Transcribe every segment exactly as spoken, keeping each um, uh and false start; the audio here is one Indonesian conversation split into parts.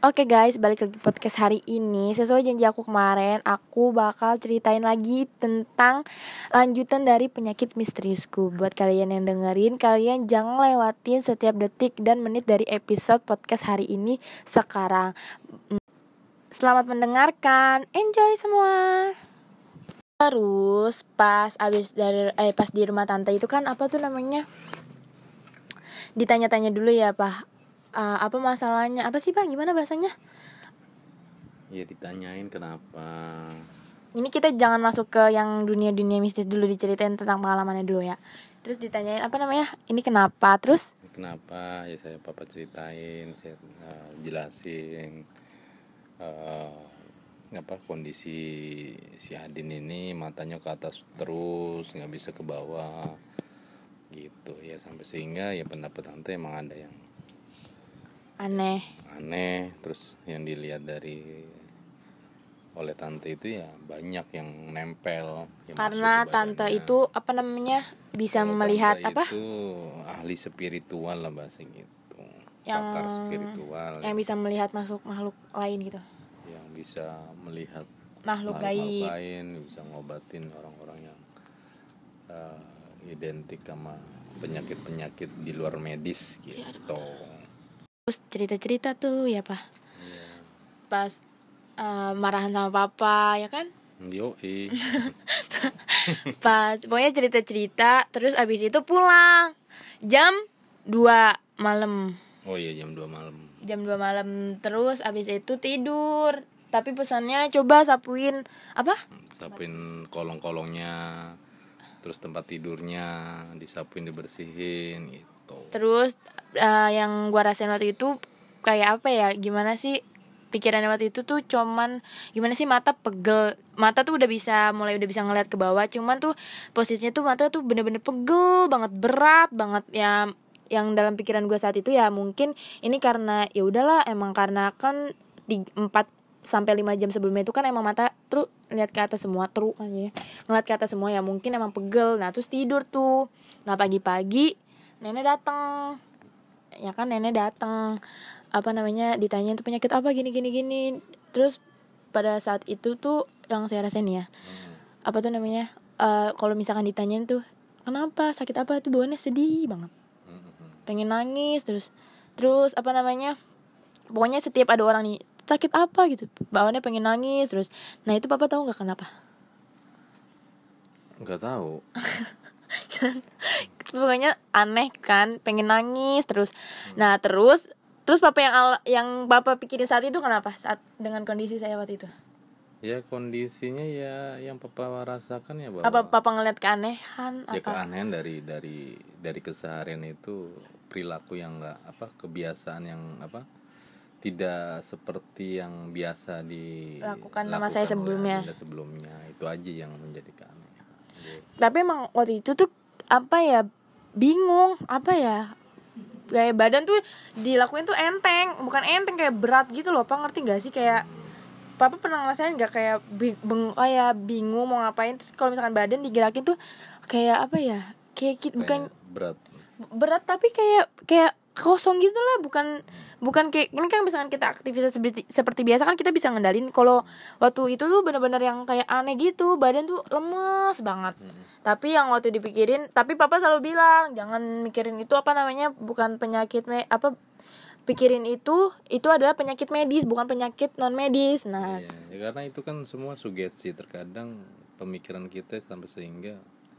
Oke guys, balik lagi podcast hari ini. Sesuai janji aku kemarin, aku bakal ceritain lagi tentang lanjutan dari penyakit misteriusku. Buat kalian yang dengerin, kalian jangan lewatin setiap detik dan menit dari episode podcast hari ini sekarang. Selamat mendengarkan, enjoy semua. Terus pas abis dari eh pas di rumah tante itu kan apa tuh namanya? Ditanya-tanya dulu ya, Pak. Uh, apa masalahnya? Apa sih, Pak? Gimana bahasanya? Ya ditanyain kenapa. Ini kita jangan masuk ke yang dunia-dunia mistis dulu, diceritain tentang pengalamannya dulu ya. Terus ditanyain apa namanya? Ini kenapa? Terus kenapa? Ya saya papa ceritain, saya uh, jelasin uh, apa kondisi si Adin ini matanya ke atas terus, nggak bisa ke bawah gitu ya, sampai sehingga ya pendapat tante emang ada yang aneh aneh terus yang dilihat dari oleh tante itu ya banyak yang nempel yang karena tante itu apa namanya bisa Kalau melihat tante apa itu ahli spiritual lah bahasa gitu, yang pakar spiritual yang bisa melihat masuk makhluk lain gitu, yang bisa melihat makhluk, makhluk gaib lain, bisa ngobatin orang-orang yang uh, identik sama penyakit-penyakit di luar medis gitu ya. Terus cerita-cerita tuh ya Pak yeah. Pas uh, marahan sama papa ya kan, yoi. Pas pokoknya cerita-cerita. Terus abis itu pulang jam dua malam. Oh iya jam dua malam. Jam dua malam. Terus abis itu tidur. Tapi pesannya coba sapuin apa? Sapuin kolong-kolongnya. Terus tempat tidurnya disapuin, dibersihin gitu. Terus uh, yang gua rasain waktu itu kayak apa ya? Gimana sih pikirannya waktu itu tuh cuman gimana sih, mata pegel. Mata tuh udah bisa mulai udah bisa ngeliat ke bawah, cuman tuh posisinya tuh mata tuh bener-bener pegel banget, berat banget ya. Yang dalam pikiran gue saat itu ya mungkin ini karena ya udahlah, emang karena kan empat sampai lima jam sebelumnya itu kan emang mata tuh lihat ke atas semua, terus kan ya. Ngeliat ke atas semua ya mungkin emang pegel. Nah, terus tidur tuh. Nah, pagi-pagi nenek datang. Ya kan nenek datang. Apa namanya, ditanya itu penyakit apa gini gini gini. Terus pada saat itu tuh yang saya rasain ya, hmm. apa tuh namanya, uh, kalau misalkan ditanyain tuh kenapa, sakit apa, tuh bawaannya sedih banget, hmm. pengen nangis terus. Terus apa namanya, pokoknya setiap ada orang nih sakit apa gitu, bawaannya pengen nangis terus. Nah itu papa tahu nggak kenapa? Nggak tahu. Pokoknya aneh kan, pengen nangis terus. hmm. Nah terus Terus papa yang al- yang papa pikirin saat itu kenapa? Saat dengan kondisi saya waktu itu. Ya kondisinya ya yang papa rasakan ya bahwa apa papa ngeliat keanehan? Ya apa? keanehan dari dari dari keseharian itu, perilaku yang enggak apa, kebiasaan yang apa tidak seperti yang biasa dilakukan sama saya sebelumnya. sebelumnya. Itu aja yang menjadi keanehan. Jadi, tapi emang waktu itu tuh apa ya, bingung apa ya, kayak badan tuh dilakuin tuh enteng, bukan enteng kayak berat gitu loh, Pak, ngerti gak sih? Kayak papa pernah ngerasain gak kayak bing- kayak bingung mau ngapain, terus kalau misalkan badan digerakin tuh kayak apa ya, kayak, kayak bukan berat berat tapi kayak kayak kosong gitu lah, bukan bukan kayak ini kan misalkan kita aktivitas seperti, seperti biasa kan kita bisa ngendalin. Kalau waktu itu tuh benar-benar yang kayak aneh gitu, badan tuh lemes banget. hmm. Tapi yang waktu dipikirin, tapi papa selalu bilang jangan mikirin itu apa namanya, bukan penyakit me, apa pikirin itu itu adalah penyakit medis, bukan penyakit non medis. Nah iya, ya karena itu kan semua sugesti, terkadang pemikiran kita sampai sehingga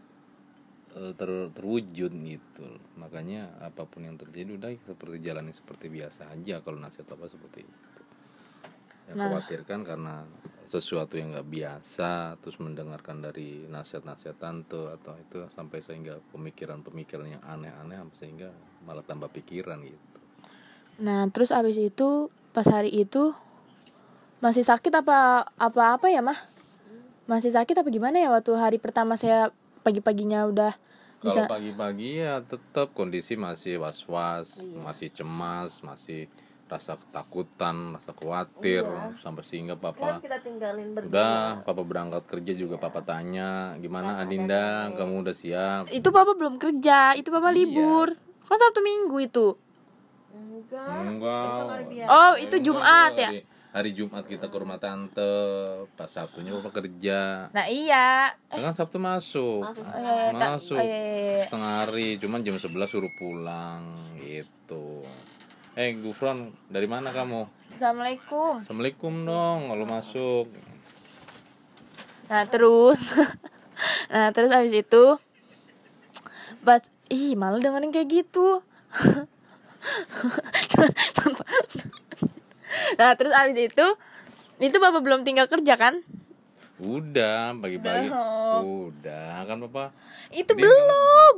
Ter, terwujud gitu. Makanya apapun yang terjadi udah seperti jalani seperti biasa aja. Kalau nasihat apa seperti itu. Yang nah. khawatirkan karena sesuatu yang nggak biasa, terus mendengarkan dari nasihat-nasihat tante atau itu sampai sehingga pemikiran-pemikiran yang aneh-aneh sehingga malah tambah pikiran gitu. Nah terus abis itu pas hari itu masih sakit apa apa apa ya mah? Masih sakit apa gimana ya waktu hari pertama saya pagi-paginya udah bisa. Kalau pagi-pagi ya tetap kondisi masih was-was, iya. masih cemas, masih rasa ketakutan, rasa khawatir, iya. sampai sehingga papa kita tinggalin berdua. Udah, papa berangkat kerja juga, iya. papa tanya, "Gimana nah, Adinda, ada, kamu udah siap?" Itu papa belum kerja, itu papa iya. libur. Kan Sabtu Minggu itu. Enggak. Enggak. Besok hari biasa. Oh, itu Enggak, Jumat tuh, ya? hari, hari Jumat kita ke rumah tante, pas Sabtunya Bapak kerja. Nah iya. Kan Sabtu masuk. Masuk Oh, iya, iya, tak- Masuk. oh, iya, iya, iya. Setengah hari, cuman jam sebelas suruh pulang gitu. Eh, Gufron, dari mana kamu? Assalamualaikum. Assalamualaikum dong, kalau masuk. Nah terus Nah terus abis itu pas ih malu dengerin kayak gitu. Nah terus abis itu itu Bapak belum tinggal kerja kan? Udah, pagi-pagi. Belum. Udah, kan Papa. Itu Dia- belum.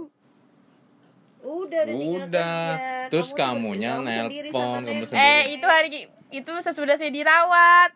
Udah, udah tinggal Udah. kerja. Terus Kamu kamunya kamu sendiri nelpon, sama kamu nenek. sendiri. Eh itu hari itu sesudah saya dirawat.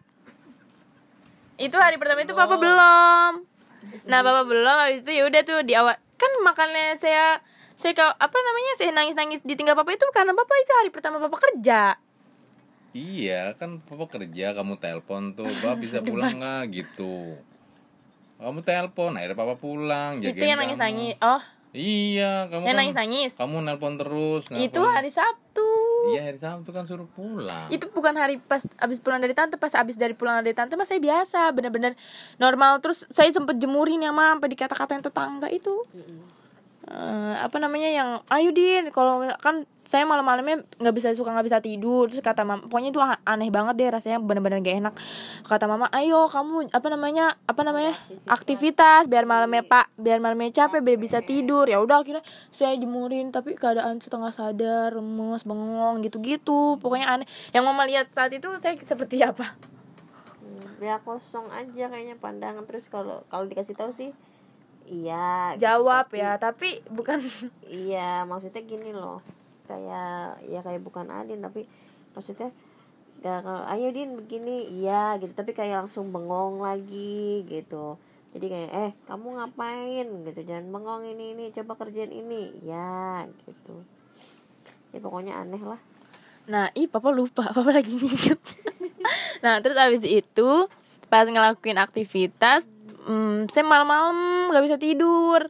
Itu hari pertama itu Papa belum. Nah Papa belum habis itu ya udah tuh di awal kan makannya saya saya kau apa namanya saya nangis nangis ditinggal Papa itu karena Papa itu hari pertama Papa kerja. Iya, kan Papa kerja, kamu telepon tuh, Bapak bisa pulang nggak gitu. Kamu telepon, akhirnya Papa pulang. Itu jagain yang nangis kamu. nangis. Oh Iya, kamu yang kan nangis nangis. kamu nelpon terus. Itu nelpon. hari Sabtu. Iya, hari Sabtu kan suruh pulang. Itu bukan hari pas abis pulang dari tante, pas abis dari pulang dari tante mas saya biasa, bener-bener normal. Terus saya sempet jemurin ya mam, sampai dikata-katain tetangga itu. Eh, apa namanya yang ayo Din, kalau kan saya malam-malamnya nggak bisa suka nggak bisa tidur. Terus kata mama, pokoknya itu aneh banget deh rasanya, bener-bener gak enak. Kata mama, ayo kamu apa namanya apa namanya aktivitas biar malamnya pak biar malamnya capek biar bisa tidur. Ya udah akhirnya saya jemurin, tapi keadaan setengah sadar, lemes, bengong gitu-gitu. Pokoknya aneh. Yang mama lihat saat itu saya seperti apa? Hmm, ya kosong aja kayaknya pandangan. Terus kalau kalau dikasih tahu sih iya gitu, Jawab tapi- ya, tapi bukan. Iya, maksudnya gini loh, kayak ya kayak bukan Adin, tapi maksudnya gak kalau ayo Din begini iya gitu, tapi kayak langsung bengong lagi gitu. Jadi kayak eh kamu ngapain gitu, jangan bengong, ini ini coba kerjain ini ya gitu. Ya pokoknya aneh lah. Nah, ih papa lupa, papa lagi nginget. Nah, terus abis itu pas ngelakuin aktivitas, hmm, saya malam-malam nggak bisa tidur.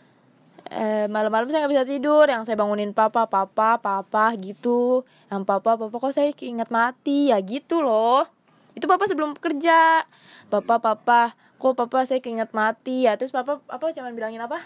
Eh, malam-malam saya nggak bisa tidur. Yang saya bangunin papa, papa, papa gitu. Yang papa, papa kok saya keinget mati ya gitu loh. Itu papa sebelum kerja. Papa, papa, kok papa saya keinget mati ya. Terus papa, apa cuman bilangin apa?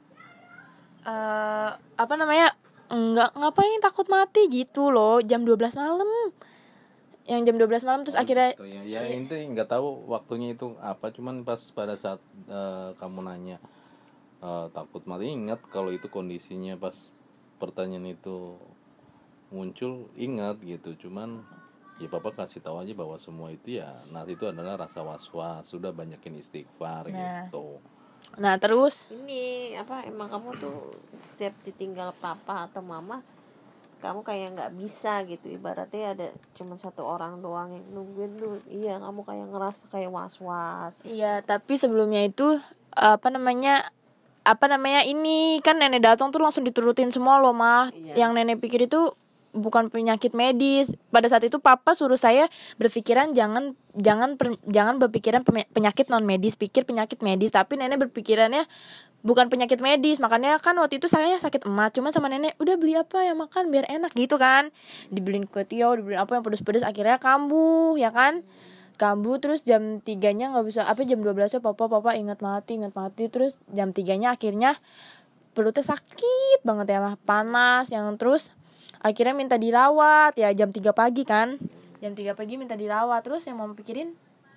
Eh, apa namanya? Enggak, ngapain takut mati gitu loh. Jam dua belas malam. Yang jam dua belas malam terus Oh, akhirnya gitu ya, ya inti nggak tahu waktunya itu apa, cuman pas pada saat eh, kamu nanya eh, takut mati, ingat kalau itu kondisinya pas pertanyaan itu muncul, ingat gitu. Cuman ya papa kasih tahu aja bahwa semua itu ya nah itu adalah rasa was-was, sudah banyakin istighfar Nah. gitu. nah terus Ini apa emang kamu tuh setiap ditinggal papa atau mama kamu kayak nggak bisa gitu, ibaratnya ada cuma satu orang doang yang nungguin tuh. Iya, kamu kayak ngerasa kayak was-was. iya, tapi sebelumnya itu apa namanya apa namanya ini kan nenek datang tuh langsung diturutin semua loh mah. Iya. Yang nenek pikir itu bukan penyakit medis. Pada saat itu papa suruh saya berpikiran jangan jangan per- jangan berpikiran pem- penyakit non medis, pikir penyakit medis. Tapi nenek berpikirannya bukan penyakit medis. Makanya kan waktu itu saya sakit emat, cuma sama nenek udah beli apa yang makan biar enak gitu kan. Dibeliin kue tiaw, dibeliin apa yang pedes-pedes, akhirnya kambuh ya kan. Kambuh terus jam tiganya nggak bisa apa jam dua belasnya papa papa ingat mati ingat mati terus jam tiganya akhirnya perutnya sakit banget ya lah, panas yang terus akhirnya minta dirawat ya jam tiga pagi kan, jam tiga pagi minta dirawat. Terus yang mau pikirin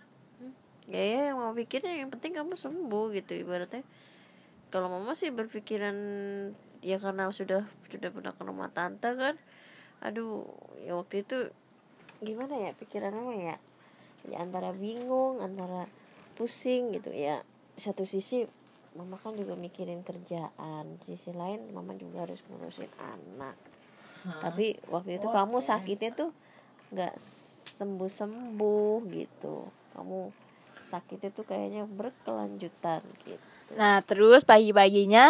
Ya ya yang mau pikirnya yang penting kamu sembuh gitu ibaratnya. Kalau mama sih berpikiran ya karena sudah sudah pernah ke rumah tante kan. Aduh, ya waktu itu gimana ya pikirannya mah ya? Ya antara bingung, antara pusing gitu ya. Satu sisi mama kan juga mikirin kerjaan, sisi lain mama juga harus ngurusin anak. Tapi waktu itu kamu sakitnya tuh nggak sembuh-sembuh gitu. Kamu sakitnya tuh kayaknya berkelanjutan gitu. nah terus pagi-paginya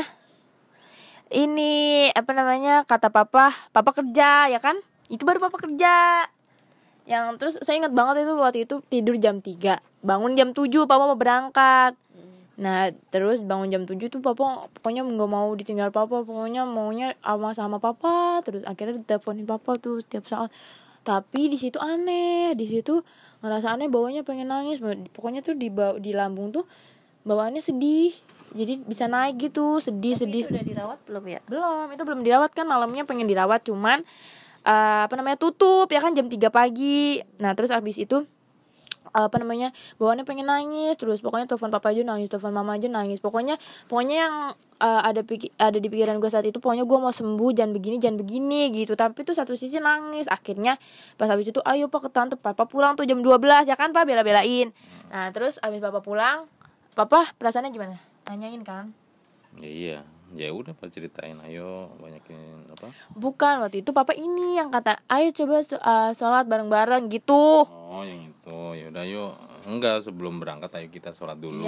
ini apa namanya kata papa papa kerja ya kan, itu baru papa kerja. Yang terus saya ingat banget itu waktu itu tidur jam tiga bangun jam tujuh papa mau berangkat. Nah terus bangun jam tujuh tuh papa pokoknya nggak mau ditinggal papa, pokoknya maunya sama sama papa terus. Akhirnya diteleponin papa tuh setiap saat. Tapi di situ aneh, di situ ngerasa aneh, bawahnya pengen nangis, pokoknya tuh di ba- di lambung tuh bawaannya sedih, jadi bisa naik gitu, sedih Tapi sedih. itu udah dirawat belum ya? Belum, itu belum dirawat kan, malamnya pengen dirawat cuman uh, apa namanya tutup ya kan jam tiga pagi. Nah terus abis itu apa namanya bawaannya pengen nangis terus, pokoknya telepon papa aja nangis, telepon mama aja nangis, pokoknya pokoknya yang uh, ada piki, ada di pikiran gue saat itu pokoknya gue mau sembuh, jangan begini jangan begini gitu. Tapi tuh satu sisi nangis. Akhirnya pas habis itu ayo pak ke tante, papa pulang tuh jam dua belas ya kan pak, bela-belain. Nah terus abis papa pulang, papa perasaannya gimana, nanyain kan? Ya iya, ya udah pas ceritain, ayo banyakin apa? Bukan, waktu itu papa ini yang kata ayo coba uh, sholat bareng-bareng gitu. Oh yang itu, ya udah yuk. Enggak, sebelum berangkat ayo kita sholat dulu.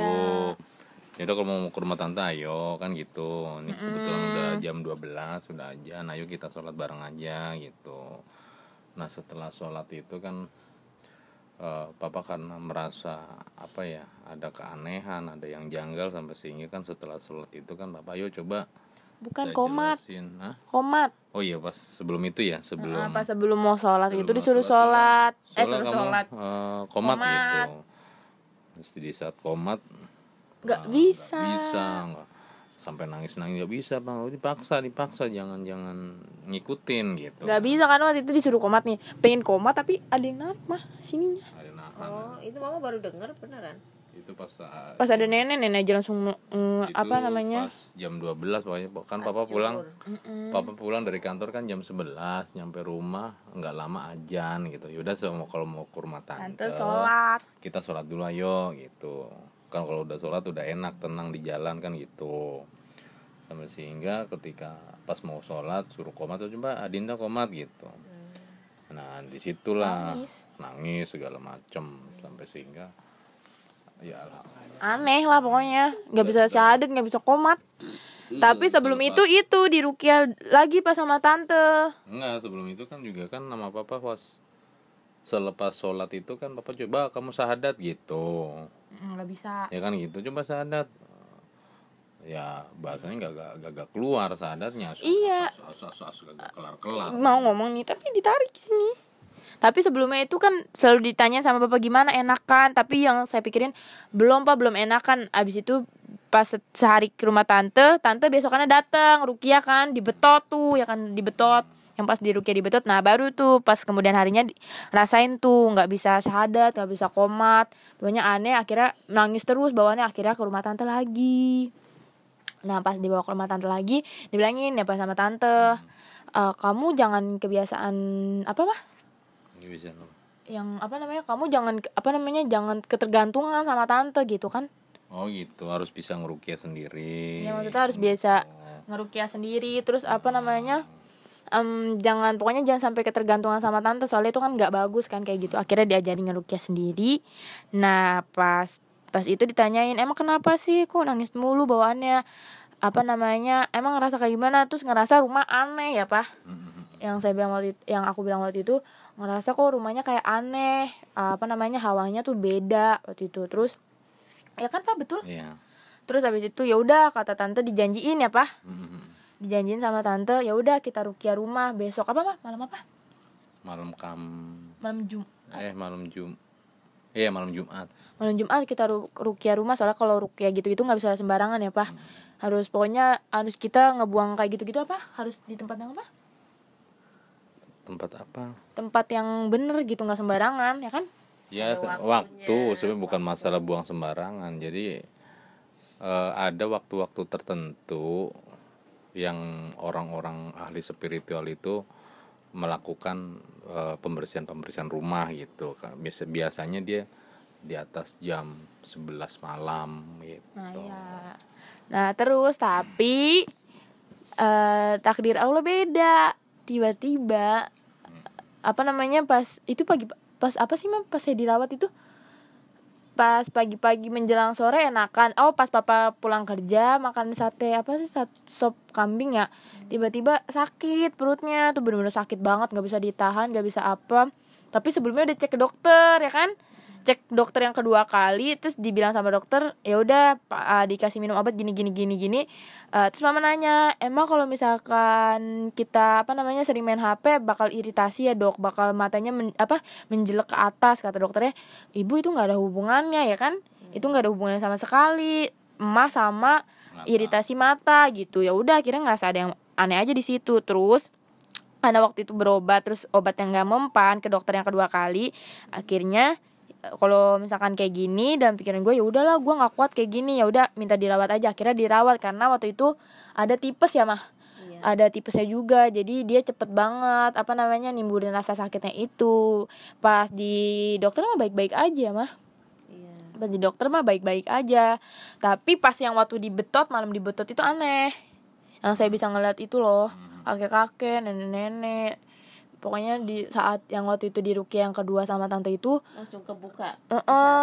Ya. Ya udah kalau mau ke rumah tante ayo kan gitu. Ini kebetulan udah jam dua belas sudah aja. Nah, ayo kita sholat bareng aja gitu. Nah setelah sholat itu kan uh, papa karena merasa apa ya, ada keanehan, ada yang janggal sampai sehingga kan setelah sholat itu kan papa ayo coba. Bukan saya komat. jelasin. Hah? Komat. Oh iya pas sebelum itu ya, sebelum Nah, pas sebelum mau sholat sebelum itu mau disuruh sholat, sholat, eh soalnya suruh kamu, sholat. uh, komat, Komat. gitu. Terus di saat komat Nggak nah, bisa. nggak bisa, nggak sampai nangis nangis nggak bisa bang, oh, dipaksa dipaksa jangan jangan ngikutin gitu. Nggak bisa kan waktu itu disuruh komat nih, pengen komat tapi ada yang narik mah sininya. Ada nahan. Oh, itu mama baru dengar beneran. Itu pas saat Pas ada nenek nenek aja langsung mm, itu apa namanya? pas jam dua belas pokoknya kan Pas papa pulang. Mm-mm. Papa pulang dari kantor kan jam sebelas, nyampe rumah nggak lama ajan gitu. Yaudah semua kalau mau ke rumah tante, Tante sholat. kita sholat dulu ayo gitu. Kan kalau udah sholat udah enak, tenang di jalan kan gitu. Sampai sehingga ketika pas mau sholat suruh komat tuh, coba Adinda komat gitu. Nah disitulah Nangis. nangis segala macem sampai sehingga ya alhamdulillah. Aneh lah pokoknya, nggak bisa syahadat, nggak bisa komat. Tapi sebelum itu itu diruqyah lagi pas sama tante. Enggak, sebelum itu kan juga kan nama papa pas selepas sholat itu kan papa coba kamu syahadat gitu. Nggak bisa. Ya kan gitu, coba syahadat. Ya bahasanya nggak gak, gak, gak keluar syahadatnya. Iya. Gak kelar-kelar. Mau ngomong nih tapi ditarik sini. Tapi sebelumnya itu kan selalu ditanya sama bapak gimana enakan, tapi yang saya pikirin belum pak, belum enakan. Abis itu pas sehari ke rumah tante, tante besokannya datang ruqyah kan, dibetot tuh ya kan, dibetot. Yang pas di ruqyah dibetot, nah baru tuh pas kemudian harinya di, rasain tuh nggak bisa syahadat, nggak bisa komat, pokoknya aneh. Akhirnya nangis terus bawaannya, akhirnya ke rumah tante lagi. Nah pas dibawa ke rumah tante lagi, dibilangin ya pas sama tante, e, kamu jangan kebiasaan apa mah? Bisa, Yang apa namanya, kamu jangan apa namanya jangan ketergantungan sama tante gitu kan. Oh gitu, harus bisa ngeruqyah sendiri. Ya maksudnya harus biasa ngeruqyah sendiri. Terus apa namanya um, jangan pokoknya jangan sampai ketergantungan sama tante, soalnya itu kan nggak bagus kan kayak gitu. Akhirnya diajarin ngeruqyah sendiri. Nah pas pas itu ditanyain emang kenapa sih kok nangis mulu bawaannya, apa namanya emang ngerasa kayak gimana, terus ngerasa rumah aneh ya pak. Yang saya bilang waktu itu, yang aku bilang waktu itu ngerasa kok rumahnya kayak aneh, apa namanya hawanya tuh beda waktu itu. Terus ya kan pak betul. Iya. Terus habis itu ya udah kata tante dijanjiin ya pak, dijanjiin sama tante ya udah kita ruqyah rumah besok apa pak, malam apa? Malam kam. Malam Jum. Eh malam Jum. Iya malam Jumat. Malam Jumat kita ru- ruqyah rumah, soalnya kalau ruqyah gitu itu nggak bisa sembarangan ya pak. Harus pokoknya harus kita ngebuang kayak gitu-gitu apa? Harus di tempat yang apa? Tempat apa? Tempat yang bener gitu, nggak sembarangan ya kan? Ya Ada waktu waktunya. sebenarnya bukan masalah buang sembarangan. Jadi eh, ada waktu-waktu tertentu yang orang-orang ahli spiritual itu melakukan eh, pembersihan-pembersihan rumah gitu. Biasa biasanya dia di atas jam sebelas malam gitu. Nah ya. Nah terus tapi eh, takdir Allah beda. Tiba-tiba apa namanya pas itu pagi pas apa sih mam pas saya dirawat itu pas pagi-pagi menjelang sore enakan. Oh pas papa pulang kerja makan sate apa sih, sat, sop kambing ya, tiba-tiba sakit perutnya tuh, bener-bener sakit banget, nggak bisa ditahan, nggak bisa apa. Tapi sebelumnya udah cek ke dokter ya kan, cek dokter yang kedua kali, terus dibilang sama dokter ya udah uh, dikasih minum obat gini gini gini gini. Uh, terus mama nanya, emang kalau misalkan kita apa namanya sering main H P bakal iritasi ya dok, bakal matanya men, apa menjelek ke atas, kata dokternya. Ibu itu nggak ada hubungannya ya kan, itu nggak ada hubungannya sama sekali, emas sama mata. Iritasi mata gitu. Ya udah akhirnya ngerasa ada yang aneh aja di situ. Terus karena waktu itu berobat, terus obat yang nggak mempan ke dokter yang kedua kali, akhirnya kalau misalkan kayak gini dan pikiran gue ya udahlah gue nggak kuat kayak gini, ya udah minta dirawat aja. Akhirnya dirawat karena waktu itu ada tipes ya mah, iya. Ada tipesnya juga, jadi dia cepet banget apa namanya nimbulin rasa sakitnya itu. Pas di dokter mah baik-baik aja mah, iya. Pas di dokter mah baik-baik aja, tapi pas yang waktu dibetot, malam dibetot itu aneh. Yang saya bisa ngeliat itu loh, kakek-kakek, nenek-nenek. Pokoknya di saat yang waktu itu di Rukia yang kedua sama tante itu langsung kebuka. Uh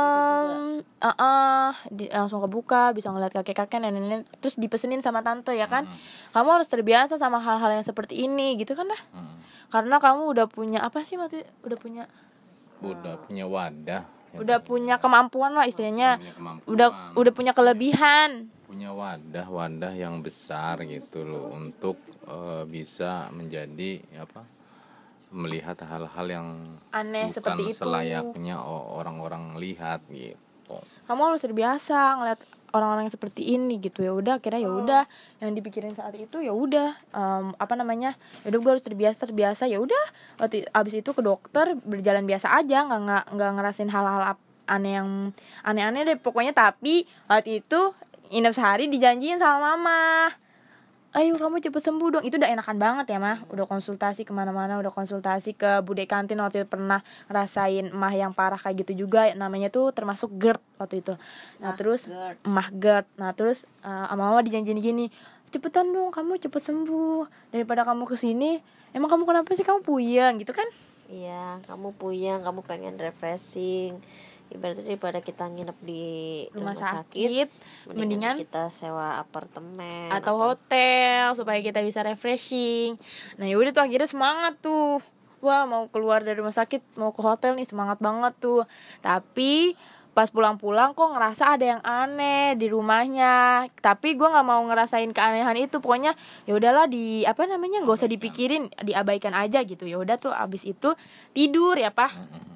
uh, uh uh, di, langsung kebuka, bisa ngeliat kakek-kakek, nenek-nenek, terus dipesenin sama tante ya kan. Hmm. Kamu harus terbiasa sama hal-hal yang seperti ini gitu kan lah. Hmm. Karena kamu udah punya apa sih waktu udah punya udah punya wadah. Udah punya kemampuan lah istilahnya. Udah udah punya kelebihan. Punya wadah-wadah yang besar gitu loh untuk uh, bisa menjadi apa? Melihat hal-hal yang aneh bukan seperti itu selayaknya orang-orang lihat gitu. Kamu harus terbiasa ngeliat orang-orang yang seperti ini gitu. Ya udah akhirnya ya udah yang dipikirin saat itu ya udah um, apa namanya ya udah gue harus terbiasa terbiasa ya udah. Abis itu ke dokter berjalan biasa aja, nggak nggak nggak ngerasin hal-hal aneh yang aneh-aneh deh pokoknya. Tapi waktu itu inap sehari dijanjiin sama mama, ayo kamu cepet sembuh dong. Itu udah enakan banget ya mah, udah konsultasi kemana-mana, udah konsultasi ke bude kantin. Waktu itu pernah ngerasain emah yang parah kayak gitu juga, namanya tuh termasuk GERD waktu itu. Nah ah, terus GERD. emah GERD. Nah terus uh, sama mama dijanjiin gini, cepetan dong kamu cepet sembuh daripada kamu kesini. Emang kamu kenapa sih, kamu puyeng gitu kan? Iya, kamu puyeng, kamu pengen refreshing. Ibaratnya daripada kita nginep di rumah, rumah sakit, sakit mendingan, mendingan kita sewa apartemen atau hotel supaya kita bisa refreshing. Nah yaudah tuh akhirnya semangat tuh, wah mau keluar dari rumah sakit mau ke hotel nih, semangat banget tuh. Tapi pas pulang-pulang kok ngerasa ada yang aneh di rumahnya. Tapi gue nggak mau ngerasain keanehan itu. Pokoknya ya udahlah di apa namanya nggak usah dipikirin, diabaikan aja gitu. Ya udah tuh abis itu tidur ya pak.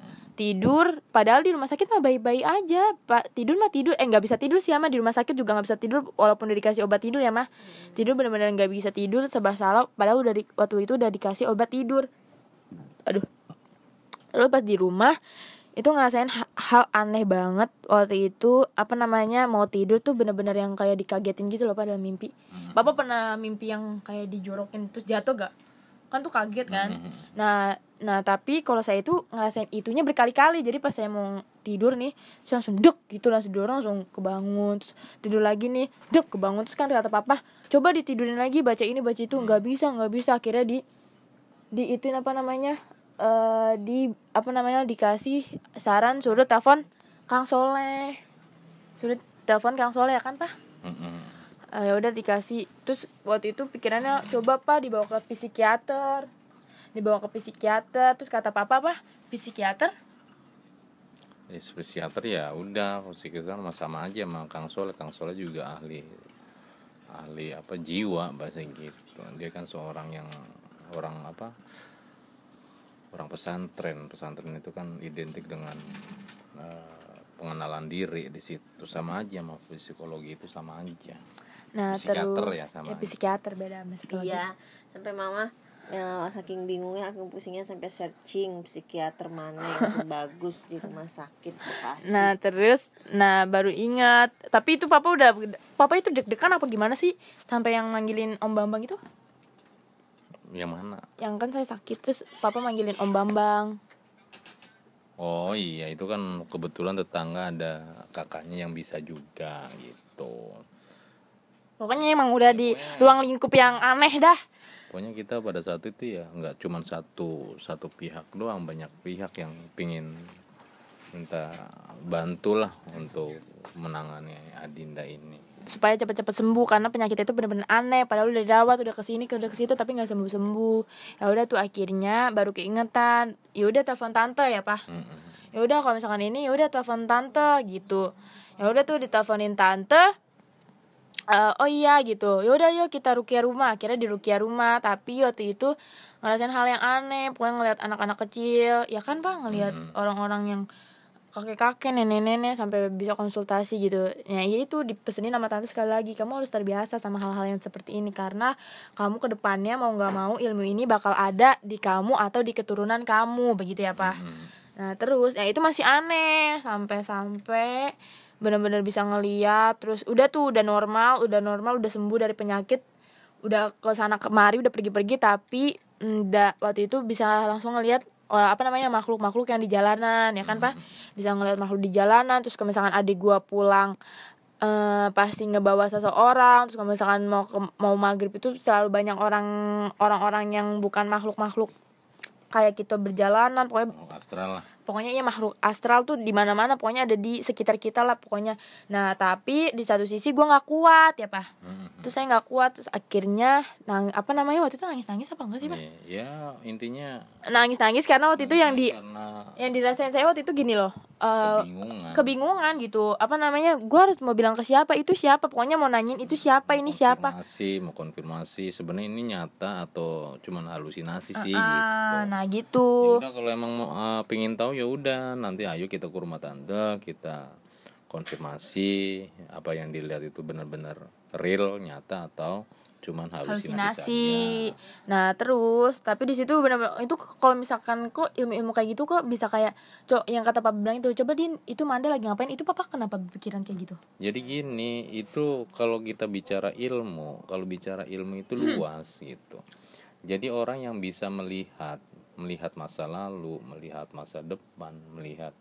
Tidur, padahal di rumah sakit mah baik-baik aja pak. Tidur mah tidur, eh nggak bisa tidur sih mah di rumah sakit juga nggak bisa tidur walaupun udah dikasih obat tidur ya mah. Tidur benar-benar nggak bisa tidur, serba salah. Padahal udah di, waktu itu udah dikasih obat tidur. Aduh. Lalu pas di rumah itu ngerasain hal aneh banget waktu itu. Apa namanya mau tidur tuh benar-benar yang kayak dikagetin gitu loh pak dalam mimpi. Bapak pernah mimpi yang kayak dijorokin terus jatuh gak? Kan tuh kaget kan. Nah Nah tapi kalau saya itu ngerasain itunya berkali-kali. Jadi pas saya mau tidur nih, saya langsung dek gitu, langsung tidur, langsung kebangun. Terus tidur lagi nih, dek kebangun. Terus kan kata papa, coba ditidurin lagi, baca ini baca itu. Nggak bisa, nggak bisa. Akhirnya di di ituin apa namanya uh, di apa namanya dikasih saran suruh telepon Kang Soleh, suruh telepon Kang Soleh ya kan pak. Uh, ya udah dikasih. Terus waktu itu pikirannya coba pak dibawa ke psikiater. Dibawa ke psikiater, terus kata papa apa? Psikiater? Ya, psikiater ya udah, psikiater sama sama aja sama Kang Soleh. Kang Soleh juga ahli ahli apa jiwa bahasa gitu. Dia kan seorang yang orang apa? Orang pesantren. Pesantren itu kan identik dengan uh, pengenalan diri di situ. Sama aja sama psikologi itu sama aja. Nah, psikiater terus ya sama. Ya, psikiater beda sama psikologi. Iya, sampai mama ya saking bingungnya aku pusingnya sampai searching psikiater mana yang bagus di rumah sakit Bekasi. Nah terus nah baru ingat, tapi itu papa udah papa itu deg-degan apa gimana sih sampai yang manggilin Om Bambang itu? Yang mana? Yang kan saya sakit terus papa manggilin Om Bambang. Oh iya, itu kan kebetulan tetangga ada kakaknya yang bisa juga gitu. Pokoknya emang udah di ruang lingkup yang aneh dah. Pokoknya kita pada saat itu ya nggak cuma satu satu pihak doang, banyak pihak yang pingin minta bantulah untuk menangani Adinda ini supaya cepat-cepat sembuh karena penyakit itu benar-benar aneh. Padahal udah dirawat, udah kesini, udah kesitu tapi nggak sembuh-sembuh. Ya udah tuh akhirnya baru keingetan. Ya udah telepon tante ya pak. Mm-hmm. ya udah kalau misalkan ini ya udah telepon tante gitu. Ya udah tuh diteleponin tante. Uh, oh iya gitu, yaudah yuk kita rukia rumah. Akhirnya di rukia rumah, tapi waktu itu ngeliatin hal yang aneh. Pokoknya ngeliat anak-anak kecil, ya kan Pak, ngeliat Hmm. orang-orang yang kakek-kakek, nenek-nenek sampai bisa konsultasi gitu. Ya itu dipesenin sama tante sekali lagi, kamu harus terbiasa sama hal-hal yang seperti ini, karena kamu kedepannya mau nggak mau ilmu ini bakal ada di kamu atau di keturunan kamu, begitu ya Pak. Hmm. Nah terus, ya itu masih aneh sampai-sampai benar-benar bisa ngeliat. Terus udah tuh udah normal, udah normal, udah sembuh dari penyakit, udah ke sana kemari, udah pergi-pergi, tapi enggak, waktu itu bisa langsung ngeliat oh, apa namanya makhluk-makhluk yang di jalanan, ya kan Pak? Bisa ngeliat makhluk di jalanan. Terus kalau misalkan adik gua pulang eh, pasti ngebawa seseorang. Terus kalau misalkan mau ke, mau maghrib itu selalu banyak orang orang-orang yang bukan makhluk-makhluk kayak kita berjalanan, pokoknya Oh, astral lah. pokoknya ya makhluk astral tuh di mana-mana, pokoknya ada di sekitar kita lah pokoknya. Nah tapi di satu sisi gue nggak kuat ya Pak. Hmm. Terus saya nggak kuat, terus akhirnya nang apa namanya waktu itu nangis-nangis apa enggak sih Pak? Nih, ya intinya Nangis-nangis karena waktu itu yang di karena yang dirasain saya waktu itu gini loh, eh, kebingungan. kebingungan gitu. Apa namanya, gue harus mau bilang ke siapa, itu siapa, pokoknya mau nanyain itu siapa, ini siapa. Konfirmasi, mau konfirmasi sebenarnya ini nyata atau cuman halusinasi sih Ah, gitu. nah Ya gitu. udah kalau emang mau uh, pengen tahu ya udah nanti ayo kita ke rumah tante, kita konfirmasi apa yang dilihat itu benar-benar real, nyata atau cuman halusinasi, Halusinasi. saja. Nah terus tapi di situ benar-benar itu kalau misalkan kok ilmu-ilmu kayak gitu kok bisa kayak cok yang kata Papa bilang itu, coba Din itu Manda lagi ngapain, itu Papa kenapa berpikiran kayak gitu? Jadi gini, itu kalau kita bicara ilmu, kalau bicara ilmu itu luas gitu. Jadi orang yang bisa melihat, melihat masa lalu, melihat masa depan, melihat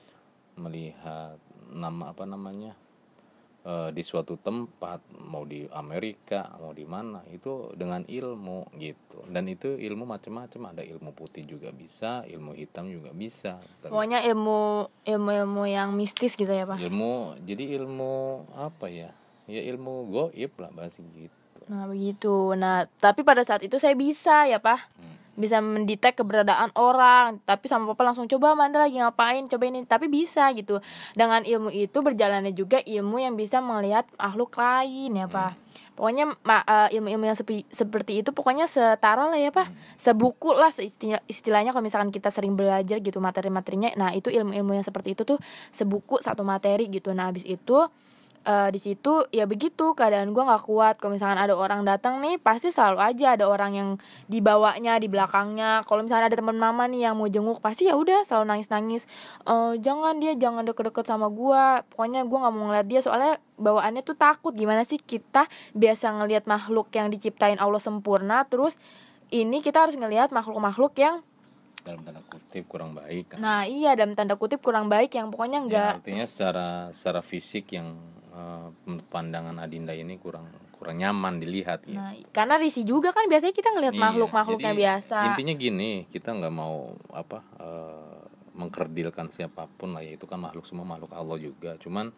melihat nama apa namanya e, di suatu tempat, mau di Amerika, mau di mana, itu dengan ilmu gitu. Dan itu ilmu macam-macam, ada ilmu putih juga bisa, ilmu hitam juga bisa. Tapi Pokoknya ilmu ilmu-ilmu yang mistis gitu ya Pak. ilmu, jadi ilmu apa ya? Ya ilmu goib lah bahasa gitu. Nah begitu. Nah tapi pada saat itu saya bisa ya Pak, Hmm. bisa mendetek keberadaan orang. Tapi sama Papa langsung coba Manda lagi ngapain, coba ini. Tapi bisa gitu. Dengan ilmu itu berjalannya juga ilmu yang bisa melihat makhluk lain ya Pak. Pokoknya ma- uh, ilmu-ilmu yang sepi, seperti itu pokoknya setara lah ya Pak. Sebuku lah istilah, istilahnya kalau misalkan kita sering belajar gitu materi-materinya. Nah itu ilmu-ilmu yang seperti itu tuh sebuku satu materi gitu. Nah habis itu Uh, di situ ya begitu, keadaan gue nggak kuat. Kalau misalkan ada orang datang nih pasti selalu aja ada orang yang dibawanya di belakangnya. Kalau misalkan ada teman mama nih yang mau jenguk pasti ya udah selalu nangis nangis, e, jangan dia jangan deket-deket sama gue, pokoknya gue nggak mau ngeliat dia, soalnya bawaannya tuh takut. Gimana sih kita biasa ngelihat makhluk yang diciptain Allah sempurna, terus ini kita harus ngelihat makhluk-makhluk yang Dalam tanda kutip kurang baik kan. nah iya dalam tanda kutip kurang baik, yang pokoknya Ya, nggak artinya secara secara fisik yang uh, pandangan Adinda ini kurang kurang nyaman dilihat gitu. nah karena risih juga kan biasanya kita ngelihat Iya, makhluk-makhluk yang jadi biasa. Intinya gini, kita nggak mau apa uh, mengkerdilkan siapapun lah ya, itu kan makhluk, semua makhluk Allah juga. Cuman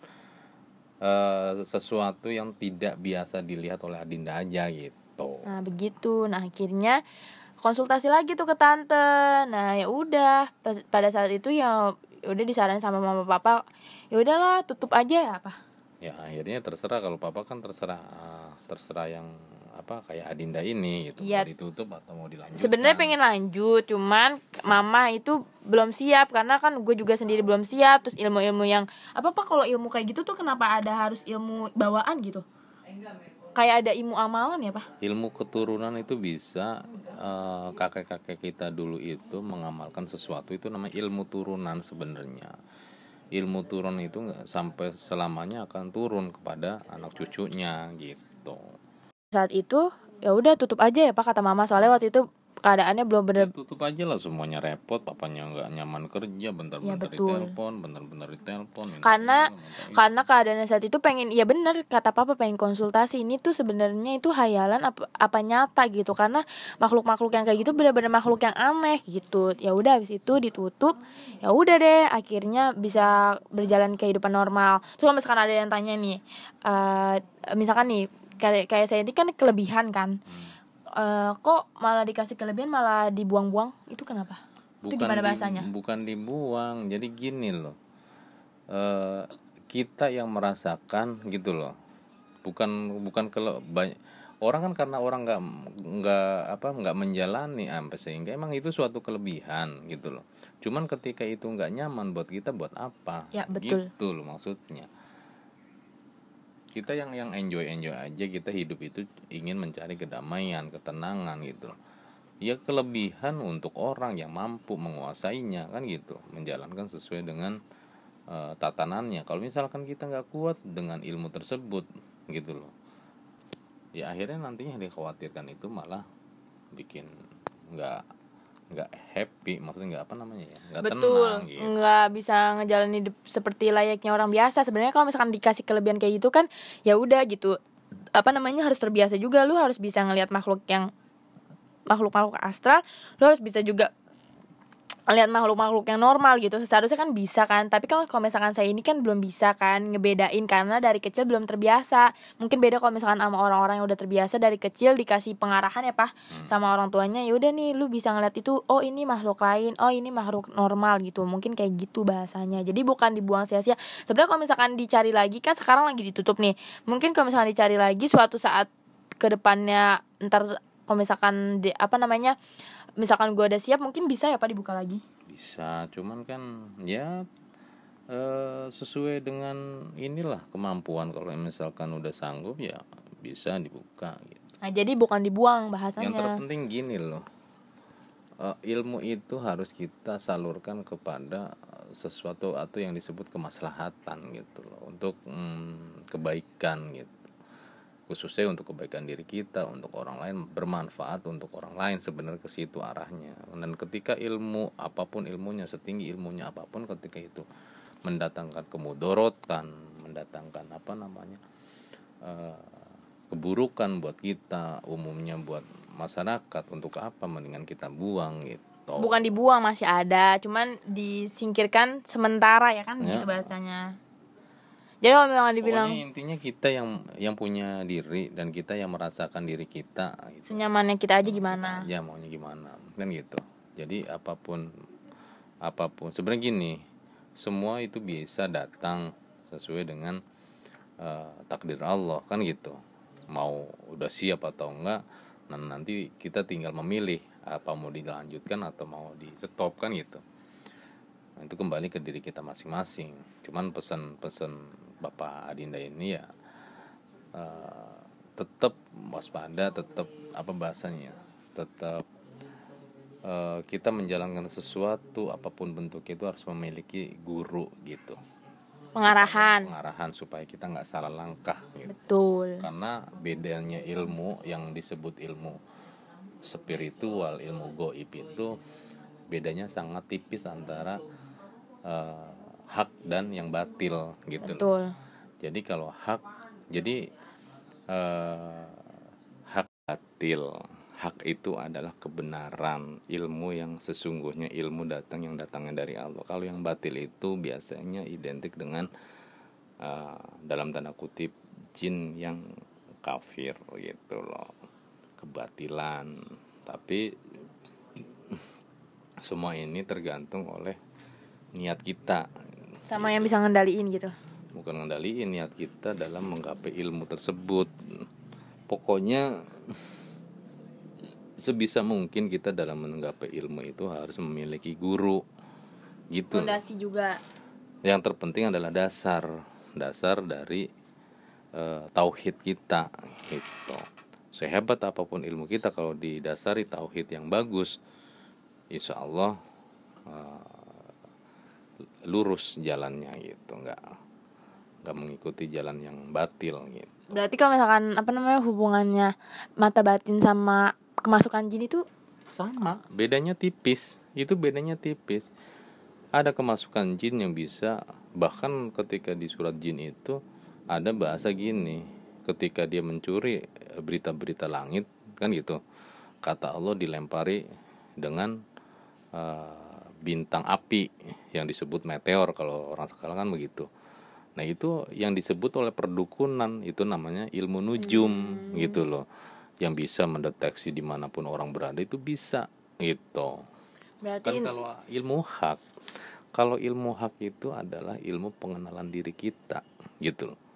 uh, sesuatu yang tidak biasa dilihat oleh Adinda aja gitu. Nah begitu, nah akhirnya konsultasi lagi tuh ke tante. Nah ya udah pada saat itu ya udah disarankan sama mama papa, ya udahlah tutup aja ya apa. Ya akhirnya terserah, kalau papa kan terserah uh, terserah yang apa kayak Adinda ini gitu, Iya. mau ditutup atau mau dilanjutkan. Sebenarnya pengen lanjut, cuman mama itu belum siap karena kan gue juga sendiri belum siap. Terus ilmu-ilmu yang apa apa kalau ilmu kayak gitu tuh kenapa ada harus ilmu bawaan gitu? Kayak ada ilmu amalan ya Pak? Ilmu keturunan itu bisa uh, kakek-kakek kita dulu itu mengamalkan sesuatu, itu namanya ilmu turunan sebenarnya. Ilmu turun itu nggak sampai selamanya akan turun kepada anak cucunya gitu. Saat itu ya udah tutup aja ya Pak kata mama, soalnya waktu itu keadaannya belum bener. Ya, tutup aja lah, semuanya repot, papanya nggak nyaman kerja, bentar-bentar Ya, betul. ditelepon, bentar-bentar ditelepon. minta Karena ini, minta itu. karena keadaannya saat itu pengen, ya bener kata papa pengen konsultasi, ini tuh sebenarnya itu hayalan apa apa nyata gitu, karena makhluk-makhluk yang kayak gitu benar-benar makhluk yang aneh gitu. Ya udah habis itu ditutup, ya udah deh akhirnya bisa berjalan kehidupan normal. Terus kalau misalkan ada yang tanya nih, uh, misalkan nih kayak kayak saya ini kan kelebihan kan, Hmm. uh, kok malah dikasih kelebihan malah dibuang-buang, itu kenapa? Itu gimana di- bahasanya? bukan dibuang. Jadi gini loh, eh, kita yang merasakan gitu loh, bukan bukan kalau banyak orang kan, karena orang nggak nggak apa nggak menjalani sampai sehingga emang itu suatu kelebihan gitu loh. Cuman ketika itu nggak nyaman buat kita, buat apa? Ya, betul. Gitu loh maksudnya. Kita yang yang enjoy enjoy aja, kita hidup itu ingin mencari kedamaian, ketenangan gitu loh. Ya kelebihan untuk orang yang mampu menguasainya kan gitu, menjalankan sesuai dengan uh, tatanannya. Kalau misalkan kita nggak kuat dengan ilmu tersebut gitu loh, ya akhirnya nantinya yang dikhawatirkan itu malah bikin nggak nggak happy, maksudnya nggak apa namanya ya, nggak Betul, tenang gitu. nggak bisa ngejalanin hidup seperti layaknya orang biasa. Sebenarnya kalau misalkan dikasih kelebihan kayak gitu kan, ya udah gitu. Apa namanya, harus terbiasa juga. Lu harus bisa ngelihat makhluk yang makhluk-makhluk astral. Lu harus bisa juga lihat makhluk-makhluk yang normal gitu. Seharusnya kan bisa kan. Tapi kalau kalau misalkan saya ini kan belum bisa kan ngebedain, karena dari kecil belum terbiasa. Mungkin beda kalau misalkan sama orang-orang yang udah terbiasa dari kecil dikasih pengarahan ya Pak, Hmm. sama orang tuanya. Ya udah nih, lu bisa ngeliat itu, oh ini makhluk lain, oh ini makhluk normal gitu. Mungkin kayak gitu bahasanya. Jadi bukan dibuang sia-sia. Sebenarnya kalau misalkan dicari lagi kan sekarang lagi ditutup nih. Mungkin kalau misalkan dicari lagi suatu saat ke depannya, ntar kalau misalkan di, apa namanya, misalkan gue udah siap, mungkin bisa ya Pak dibuka lagi. Bisa, cuman kan ya eh, sesuai dengan inilah kemampuan. Kalau misalkan udah sanggup ya bisa dibuka gitu. Nah jadi bukan dibuang Yang bahasanya. terpenting gini loh, eh, ilmu itu harus kita salurkan kepada sesuatu atau yang disebut kemaslahatan gitu loh, untuk mm, kebaikan gitu, khususnya untuk kebaikan diri kita, untuk orang lain, bermanfaat untuk orang lain. Sebenarnya ke situ arahnya. Dan ketika ilmu apapun, ilmunya setinggi ilmunya apapun, ketika itu mendatangkan kemudorotan, mendatangkan apa namanya eh, keburukan buat kita, umumnya buat masyarakat, untuk apa? Mendingan kita buang gitu. Bukan dibuang, masih ada, cuman disingkirkan sementara ya kan, Ya. gitu bahasanya. Jadi kalau memang dibilang Pokoknya intinya kita yang yang punya diri, dan kita yang merasakan diri kita gitu. senyamannya kita aja gimana. Ya maunya gimana kan gitu. Jadi apapun apapun sebenarnya gini, semua itu bisa datang sesuai dengan uh, takdir Allah kan gitu. Mau udah siap atau enggak, nah nanti kita tinggal memilih apa mau dilanjutkan atau mau di stop kan gitu. Nah, itu kembali ke diri kita masing-masing. Cuman pesan-pesan Bapak Adinda ini ya uh, tetap waspada, tetap apa bahasanya, tetap uh, kita menjalankan sesuatu apapun bentuknya itu harus memiliki guru gitu, Pengarahan. pengarahan supaya kita nggak salah langkah gitu. Betul. Karena bedanya ilmu yang disebut ilmu spiritual, ilmu goib itu bedanya sangat tipis antara uh, hak dan yang batil gitu. Betul. Jadi kalau hak, jadi uh, hak batil, hak itu adalah kebenaran, ilmu yang sesungguhnya, ilmu datang yang datangnya dari Allah. Kalau yang batil itu biasanya identik dengan uh, dalam tanda kutip jin yang kafir gitu loh, kebatilan. Tapi semua ini tergantung oleh niat kita, Sama yang bisa ngendaliin gitu. bukan ngendaliin, niat kita dalam menggapai ilmu tersebut. Pokoknya sebisa mungkin kita dalam menggapai ilmu itu harus memiliki guru gitu. Fondasi juga. Yang terpenting adalah dasar dasar dari uh, tauhid kita gitu. Sehebat apapun ilmu kita, kalau didasari tauhid yang bagus, insya Allah uh, lurus jalannya gitu, nggak nggak mengikuti jalan yang batil gitu. Berarti kalau misalkan apa namanya hubungannya mata batin sama kemasukan jin itu Sama, bedanya tipis. Itu bedanya tipis. Ada kemasukan jin yang bisa, bahkan ketika di surat jin itu ada bahasa gini, ketika dia mencuri berita-berita langit kan gitu, kata Allah dilempari dengan uh, bintang api yang disebut meteor kalau orang sekarang kan begitu. Nah itu yang disebut oleh perdukunan, itu namanya ilmu nujum hmm. gitu loh, yang bisa mendeteksi dimanapun orang berada, itu bisa gitu. Berarti Kan kalau ilmu hak, kalau ilmu hak itu adalah ilmu pengenalan diri kita, gitu loh.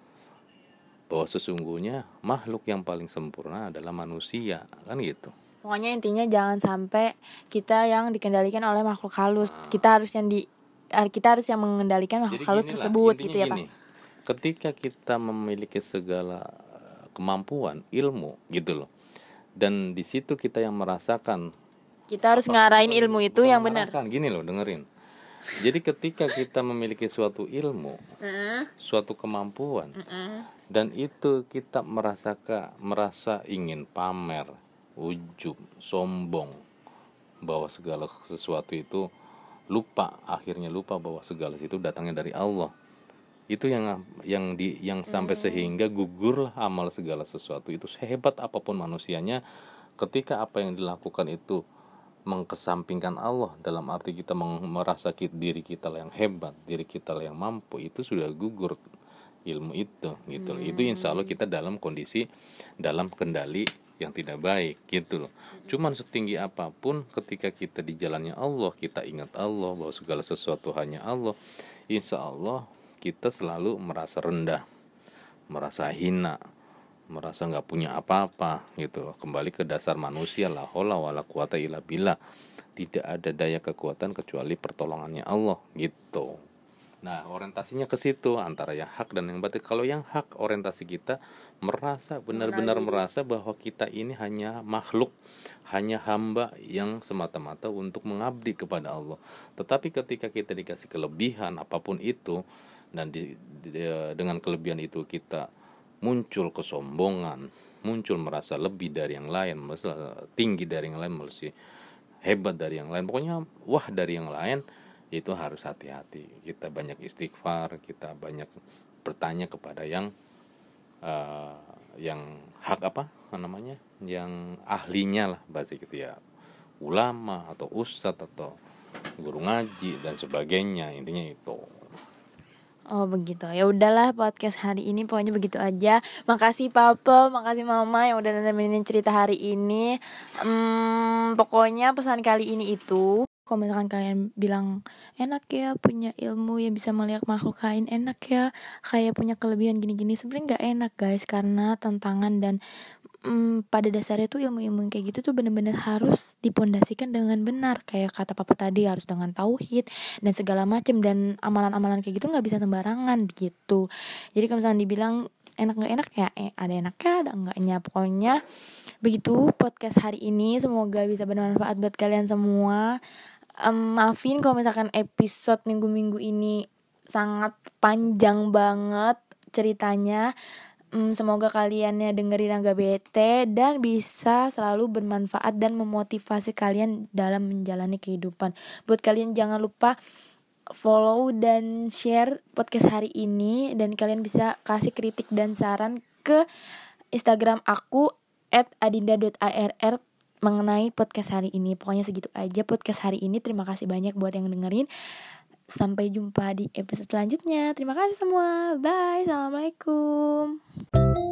Bahwa sesungguhnya makhluk yang paling sempurna adalah manusia, kan gitu. pokoknya intinya jangan sampai kita yang dikendalikan oleh makhluk halus. Nah. Kita harus yang di kita harus yang mengendalikan makhluk Jadi halus ginilah, tersebut intinya gitu ya, gini, Pak. ketika kita memiliki segala eh, kemampuan, ilmu, gitu loh. Dan di situ kita yang merasakan. Kita harus Apa- ngarahin bukan- ilmu itu bukan yang benar. mengarahkan, gini loh, dengerin. Jadi ketika kita memiliki suatu ilmu, suatu kemampuan, dan itu kita merasakan merasa ingin pamer, ujub, sombong, bahwa segala sesuatu itu lupa, akhirnya lupa bahwa segala itu datangnya dari Allah. Itu yang yang di yang sampai sehingga gugurlah amal segala sesuatu itu, sehebat apapun manusianya, ketika apa yang dilakukan itu mengkesampingkan Allah, dalam arti kita merasa diri kita lah yang hebat, diri kita lah yang mampu, itu sudah gugur ilmu itu, gitu loh. Itu insya Allah kita dalam kondisi, dalam kendali yang tidak baik, gitu loh. Cuman setinggi apapun, ketika kita di jalannya Allah, kita ingat Allah, bahwa segala sesuatu hanya Allah, insya Allah kita selalu merasa rendah, merasa hina, merasa nggak punya apa-apa, gitu loh. Kembali ke dasar manusia, la haula wala quwata illa billah, tidak ada daya kekuatan kecuali pertolongannya Allah, gitu. Nah, orientasinya ke situ, antara yang hak dan yang batil. Kalau yang hak, orientasi kita merasa benar-benar merasa bahwa kita ini hanya makhluk, hanya hamba yang semata-mata untuk mengabdi kepada Allah. Tetapi ketika kita dikasih kelebihan apapun itu, dan di, di, dengan kelebihan itu kita muncul kesombongan, muncul merasa lebih dari yang lain, merasa tinggi dari yang lain, merasa hebat dari yang lain, pokoknya wah dari yang lain, itu harus hati-hati. Kita banyak istighfar, kita banyak bertanya kepada yang uh, yang hak apa namanya, yang ahlinya lah bahasa gitu ya, ulama atau ustadz atau guru ngaji dan sebagainya, intinya itu. Oh begitu. Ya udahlah, podcast hari ini pokoknya begitu aja. Makasih Papa, makasih Mama yang udah nemenin cerita hari ini. Hmm, pokoknya pesan kali ini itu, kalau misalkan kalian bilang enak ya punya ilmu yang bisa melihat makhluk lain, enak ya kayak punya kelebihan gini-gini, sebenarnya nggak enak guys, karena tantangan dan Hmm, pada dasarnya tuh ilmu-ilmu kayak gitu tuh benar-benar harus dipondasikan dengan benar, kayak kata Papa tadi, harus dengan tauhid dan segala macam, dan amalan-amalan kayak gitu nggak bisa sembarangan gitu. Jadi kalau misalnya dibilang enak nggak enak ya, eh, ada enaknya ada enggaknya, pokoknya begitu podcast hari ini. Semoga bisa bermanfaat buat kalian semua. Um, maafin kalau misalkan episode minggu-minggu ini sangat panjang banget ceritanya. Hmm, semoga kaliannya dengerin agak bete dan bisa selalu bermanfaat dan memotivasi kalian dalam menjalani kehidupan. Buat kalian jangan lupa follow dan share podcast hari ini, dan kalian bisa kasih kritik dan saran ke Instagram aku et adinda dot arr mengenai podcast hari ini. Pokoknya segitu aja podcast hari ini. Terima kasih banyak buat yang dengerin. Sampai jumpa di episode selanjutnya. Terima kasih semua. Bye. Assalamualaikum.